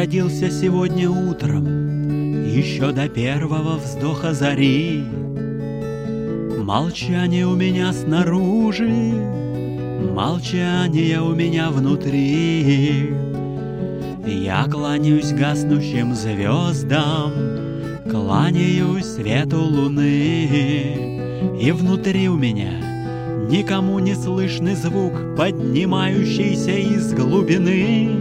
родился сегодня утром, еще до первого вздоха зари. Молчание у меня снаружи, молчание у меня внутри. Я кланяюсь гаснущим звездам, кланяюсь свету луны, и внутри у меня никому не слышный звук, поднимающийся из глубины.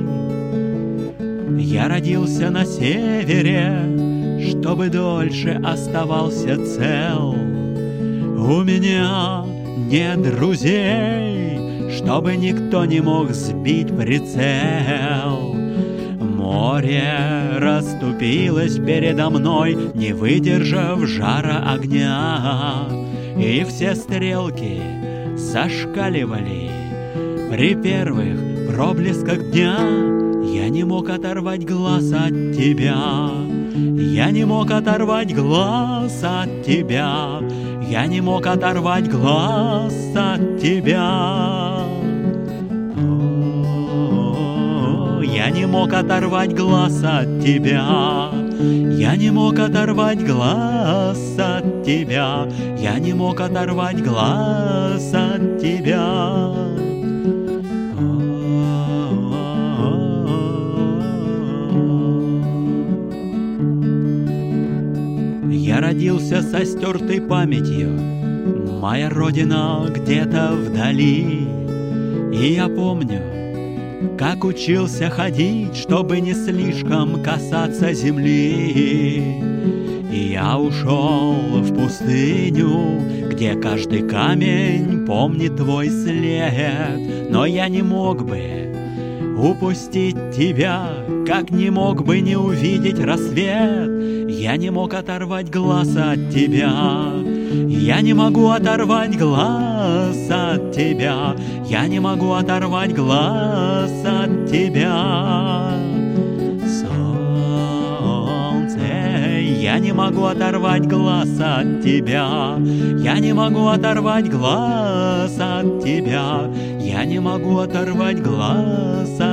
Я родился на севере, чтобы дольше оставался цел. У меня нет друзей, чтобы никто не мог сбить прицел. Море расступилось передо мной, не выдержав жара огня, и все стрелки зашкаливали при первых проблесках дня. Я не мог оторвать глаз от тебя, я не мог оторвать глаз от тебя, я не мог оторвать глаз от тебя. Я не мог оторвать глаз от тебя, я не мог оторвать глаз от тебя, я не мог оторвать глаз от тебя. Я родился со стертой памятью, моя родина где-то вдали. И я помню, как учился ходить, чтобы не слишком касаться земли. И я ушел в пустыню, где каждый камень помнит твой след. Но я не мог бы упустить тебя, как не мог бы не увидеть рассвет. Я не мог оторвать глаз от тебя, я не могу оторвать глаз от тебя, я не могу оторвать глаз от тебя. Солнце, я не могу оторвать глаз от тебя, я не могу оторвать глаз от тебя, я не могу оторвать глаз от тебя.